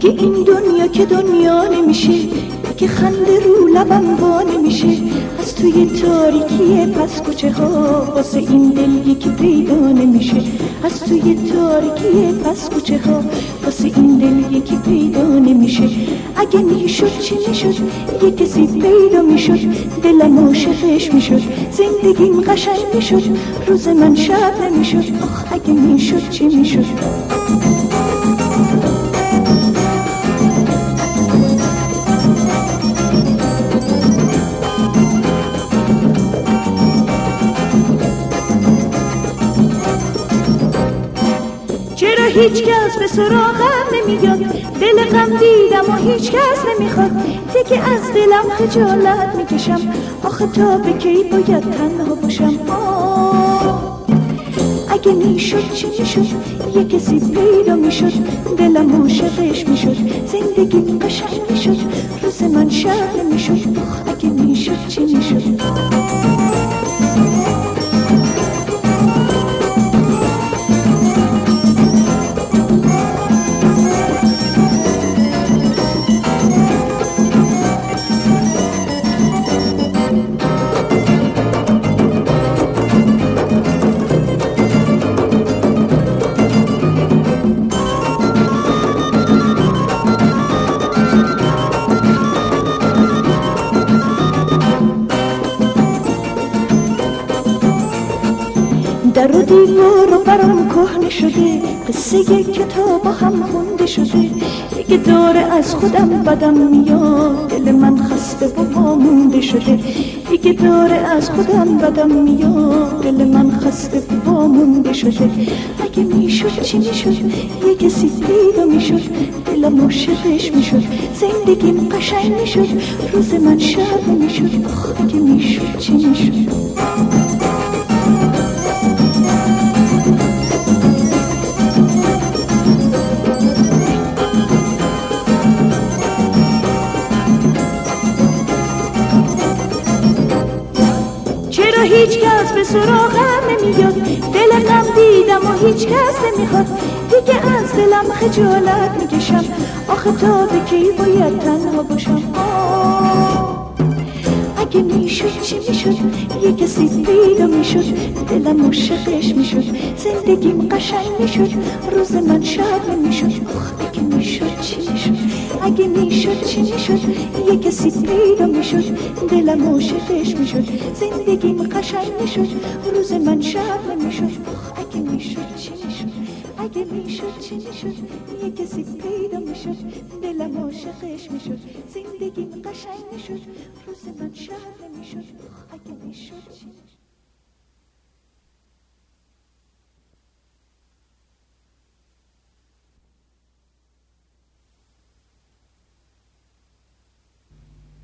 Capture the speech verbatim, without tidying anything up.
میگه این دنیا که دنیا نمیشه، که خنده رو لبم وا نمیشه. از توی تاریکی پس کوچه ها واسه این دل یکی پیدا نمیشه. از توی تاریکی پس کوچه ها واسه این دل یکی پیدا نمیشه. اگه میشد چی میشد یه کسی پیدا میشد، دلم عاشقش میشد، زندگیم قشنگ میشد، روز من شب نمیشد. آخ اگه میشد چی میشد. چرا هیچ کس به سراغم نمیاد؟ دل غم دیدم و هیچ کس نمیخواد. دیگه از دلم خجالت میکشم، آخه تا به کی باید تنها باشم. آه اگه میشد چی میشد یه کسی پیدا میشد، دلم عاشقش میشد، زندگی قشنگ میشد، روز من شب نمیشد. آخ اگه میشد چی میشد. در و دیوار و برام کهنه شده، قصه یک کتاب هم خونده شده. دیگه داره از خودم بدم میاد، دل من خسته و وامونده شده. دیگه داره از خودم بدم میاد، دل من خسته و وامونده شده. اگه میشد چی میشد یه کسی پیدا میشد، دلم عاشقش میشد، زندگیم قشنگ میشد، روز من شب نمیشد. آخ اگه میشد چی میشد. هیچ کس به سراغم نمیاد، دل غم دیدم و هیچ کس نمیخواد. دیگه از دلم خجالت میکشم، آخه تا به کی باید تنها باشم. آه اگه میشد چی میشد یه کسی پیدا میشد، دلم عاشقش میشد، زندگیم قشنگ میشد، روز من شب نمیشد. آخ اگه میشد چی میشد. اگه میشد چی میشد یه کسی پیدا میشد، دلم عاشقش میشد، زندگیم قشنگ میشد، روز من شب نمیشد. آخ اگه میشد چی میشد. اگه میشد چی میشد یه کسی پیدا میشد، دلم عاشقش میشد، زندگیم قشنگ میشد، روز من شب نمیشد. آخ اگه میشد چی میشد.